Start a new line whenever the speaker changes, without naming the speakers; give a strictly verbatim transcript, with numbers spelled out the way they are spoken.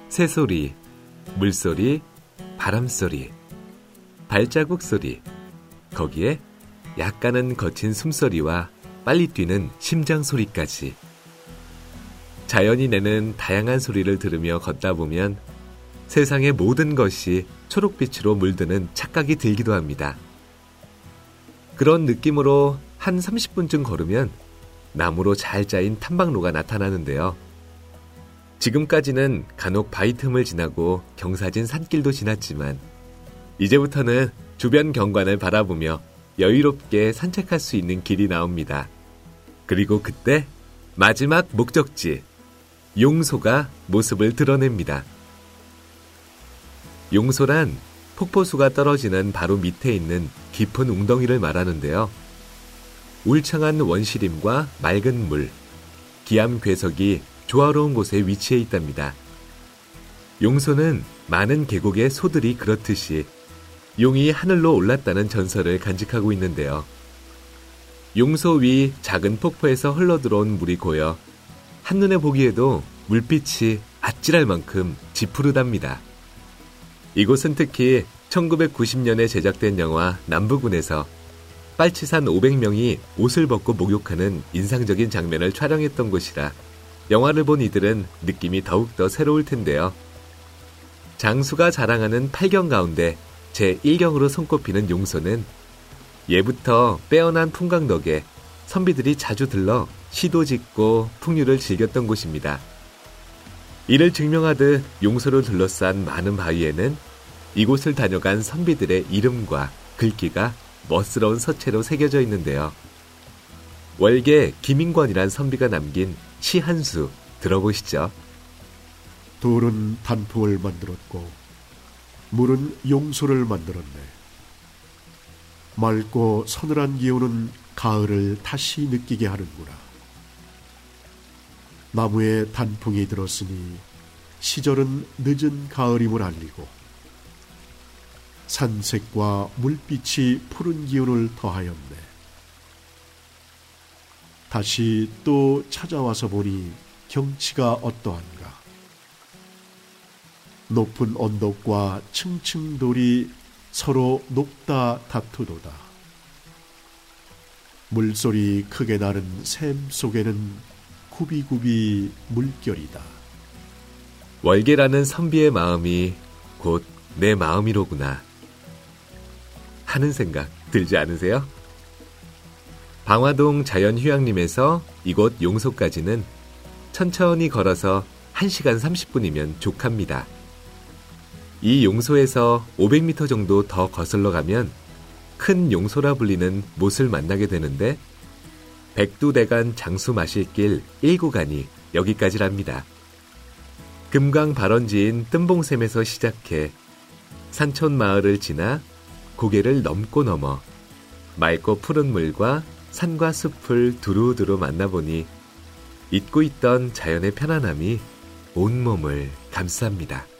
새소리, 물소리, 바람소리, 발자국 소리, 거기에 약간은 거친 숨소리와 빨리 뛰는 심장 소리까지. 자연이 내는 다양한 소리를 들으며 걷다 보면 세상의 모든 것이 초록빛으로 물드는 착각이 들기도 합니다. 그런 느낌으로 한 삼십 분쯤 걸으면 나무로 잘 짜인 탐방로가 나타나는데요. 지금까지는 간혹 바위 틈을 지나고 경사진 산길도 지났지만 이제부터는 주변 경관을 바라보며 여유롭게 산책할 수 있는 길이 나옵니다. 그리고 그때 마지막 목적지 용소가 모습을 드러냅니다. 용소란 폭포수가 떨어지는 바로 밑에 있는 깊은 웅덩이를 말하는데요. 울창한 원시림과 맑은 물, 기암 괴석이 조화로운 곳에 위치해 있답니다. 용소는 많은 계곡의 소들이 그렇듯이 용이 하늘로 올랐다는 전설을 간직하고 있는데요. 용소 위 작은 폭포에서 흘러들어온 물이 고여 한눈에 보기에도 물빛이 아찔할 만큼 짙푸르답니다. 이곳은 특히 천구백구십 년에 제작된 영화 남부군에서 빨치산 오백 명이 옷을 벗고 목욕하는 인상적인 장면을 촬영했던 곳이라 영화를 본 이들은 느낌이 더욱더 새로울 텐데요. 장수가 자랑하는 팔 경 가운데 제일 경으로 손꼽히는 용소는 예부터 빼어난 풍광 덕에 선비들이 자주 들러 시도 짓고 풍류를 즐겼던 곳입니다. 이를 증명하듯 용소를 둘러싼 많은 바위에는 이곳을 다녀간 선비들의 이름과 글귀가 멋스러운 서체로 새겨져 있는데요. 월계 김인권이란 선비가 남긴 시 한 수 들어보시죠.
돌은 단풍을 만들었고 물은 용소를 만들었네. 맑고 서늘한 기운은 가을을 다시 느끼게 하는구나. 나무에 단풍이 들었으니 시절은 늦은 가을임을 알리고 산색과 물빛이 푸른 기운을 더하였네. 다시 또 찾아와서 보니 경치가 어떠한가. 높은 언덕과 층층 돌이 서로 높다 다투도다. 물소리 크게 나는 샘 속에는 구비구비 물결이다.
월계라는 선비의 마음이 곧 내 마음이로구나 하는 생각 들지 않으세요? 방화동 자연휴양림에서 이곳 용소까지는 천천히 걸어서 한 시간 삼십 분이면 족합니다. 이 용소에서 오백 미터 정도 더 거슬러 가면 큰 용소라 불리는 못을 만나게 되는데 백두대간 장수 마실길 일 구간이 여기까지랍니다. 금강 발원지인 뜸봉샘에서 시작해 산촌 마을을 지나 고개를 넘고 넘어 맑고 푸른 물과 산과 숲을 두루두루 만나보니 잊고 있던 자연의 편안함이 온몸을 감쌉니다.